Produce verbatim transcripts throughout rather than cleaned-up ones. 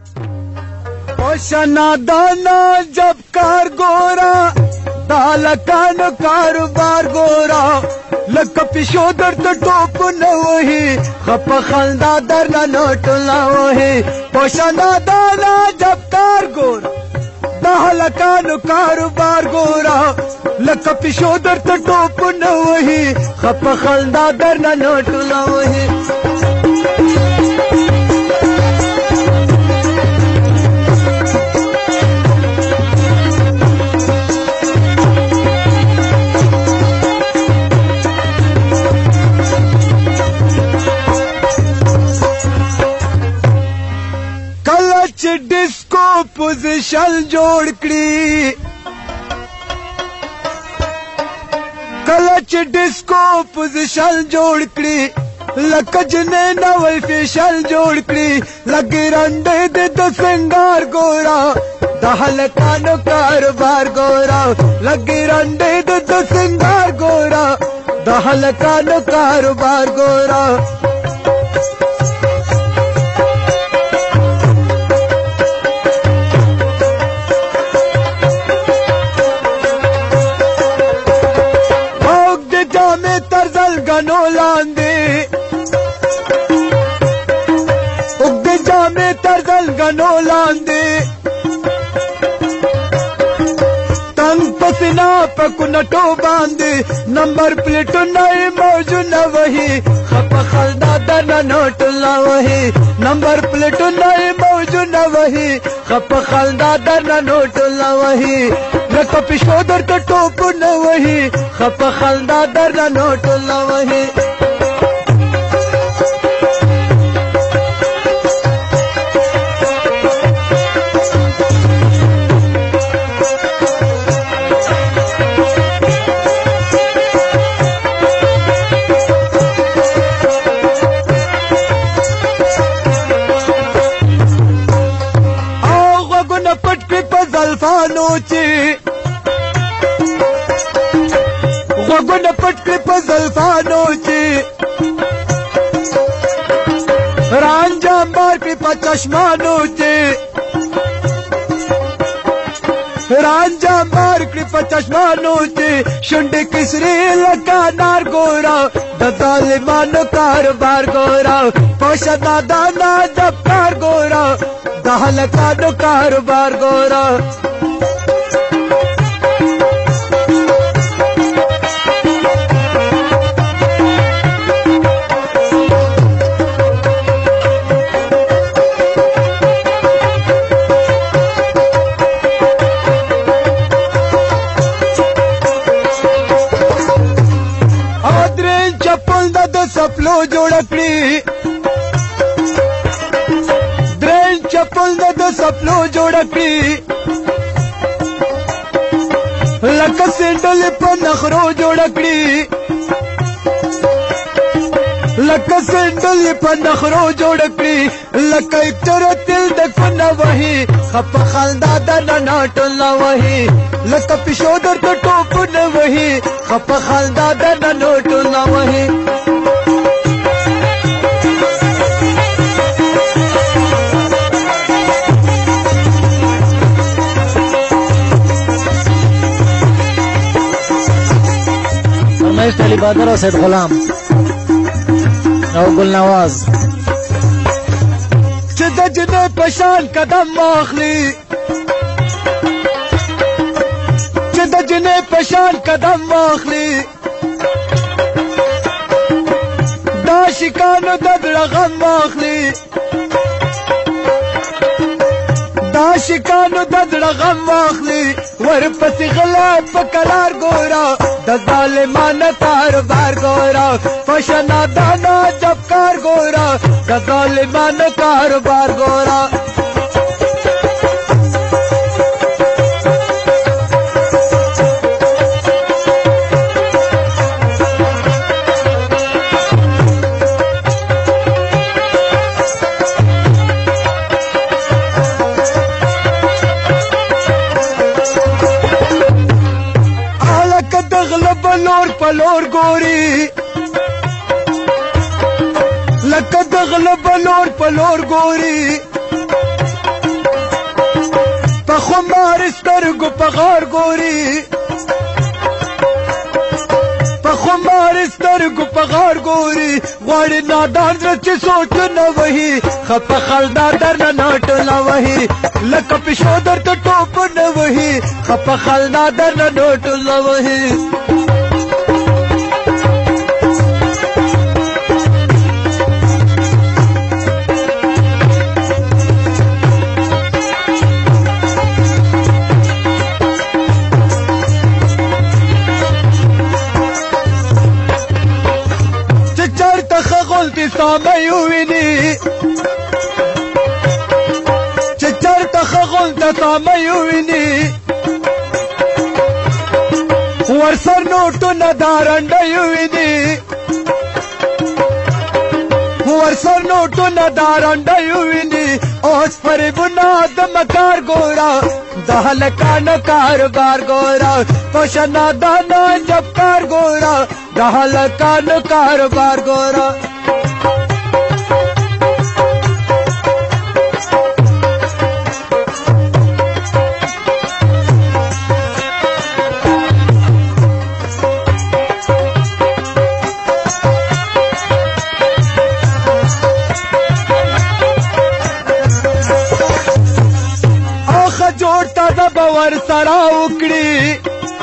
ओशना दाना जब कार गोरा दालकान कारोबार गोरा लक पिशोदर तो टोप न वही खप खलदा दर न नोट न वही ओशना दाना जब कार गोरा दालकान कारोबार गोरा लक पिशोदर तो टोप न वही खप खलदा दर न नोट न वही डिस्को पोजीशन जोड़ करी क्लच डिस्को पोजीशन जोड़ करी लकज ने नवल फेशल जोड़ करी लगे रंडे दे तो सिंगार गोरा दहल कानो कारोबार गोरा लगे रंडे दे तो सिंगार गोरा दहल कानो कारोबार गोरा गनो लांदे उगदे जामे तरजल गनो लांदे तंग पसीना पकु नटो बांधे नंबर प्लेट नए मौजू न वही खप खलदा दर नोट न वही नंबर प्लेट नए मौजू न वही खप खलदा दर नोट न वही लक पिशोदर तो टोप न वही खप खलदा दर नोट न वही गगन पटके पजल्फानो चे रांझा मार के पचश्मानो चे रांझा मार के पचश्मानो चे शुंडे किसरे लगा नार गोरा ददाल मानो कारोबार गोरा पोशना दाना जब कार गोरा दहल कानो कारोबार गोरा सपलो जोड़कड़ी द्रेन चप्पल दे दो सपलो जोड़कड़ी लक सेंडल पर नखरो जोड़कड़ी लक सेंडल पर नखरो जोड़कड़ी लक इतर तिल देखो न वही खप खलदा दर नोट न वही लक पिशोदर तो टोप न वही खप खलदा दर नोट न वही अली बदर और सैद गुलाम और गुल नवाज जने पशान कदम माखली जने पशान कदम माखली दाशिकानो ददड़ा गम माखली दाशिकानो ददड़ा गम माखली वर पसी गला पकरार गोरा ददाल मान कारोबार गोरा पोशना दाना जब कार गोरा ददाल मान कारोबार गोरा पलोर पलोर गोरी लक दगल पलोर पलोर गोरी خمار سترګو په غار ګوري په خمار سترګو په غار ګوري غواړي نادان زړه چې سوچونه وهي خپه خلدا درنه نوټونه وهي لکه پیشو درته ټوپونه وهي خپه خلدا درنه نوټونه وهي سامي ويني چچر تخغل تسامي ويني ورسر نوټو ندارنډي ويني ورسر نوټو ندارنډي ويني اوس پر بناد مکار ګورا دهلکان کاروبار ګورا پښنا دانا جب کار ګورا دهلکان کاروبار ګورا باور سره وکړي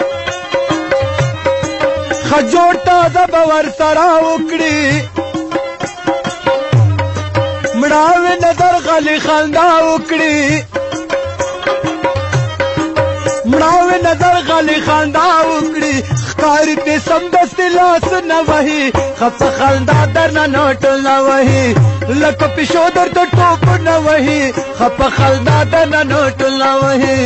خجور تازه باور سره وکړي مړاوي نظر غلي خندا وکړي مړاوي نظر غلي خندا وکړي ښکار دې سمدست لاس نه وهي خپه خندا درنه نوټ نه وهي لکه پیشو درته ټوپ نه وهي خپه خندا درنه نوټ نه وهي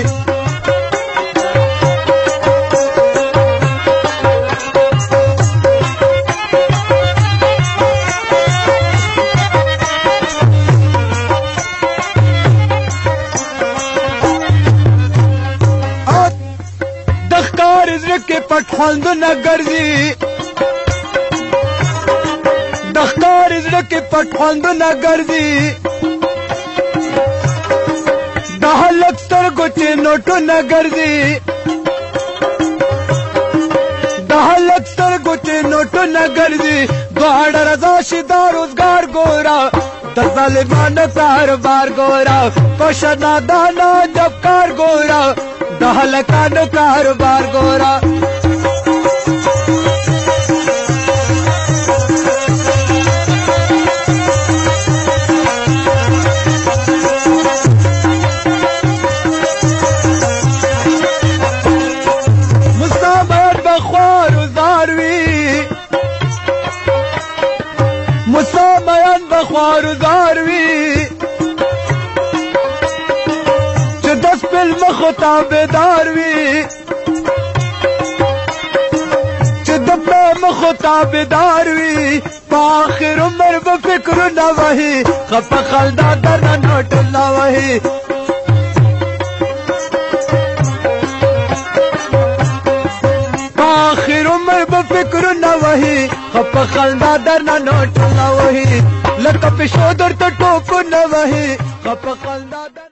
के पठौंद न गर्जी दख्तार इजर के पठौंद न गर्जी दहलक सर गुचे नोटो न गर्जी दहलक सर गुचे नोटो न गर्जी द्वाड़ रजा शिदा रोजगार गोरा दजालिमान कारोबार गोरा पशना दाना जबकार गोरा दहलकान कारोबार गोरा मुसामयन बख्वार उजारवी मुसामयन बख्वार उजारवी ताबेदार वी चुदप मखो ताबेदार वी पाखिर उम्र बफिक्र न वही खप खलदा दर नोट न वही पाखिर उम्र बफिक्र न वही खप खलदा दर नोट न वही लक पिशो दर तो टोप न वही खप खलदा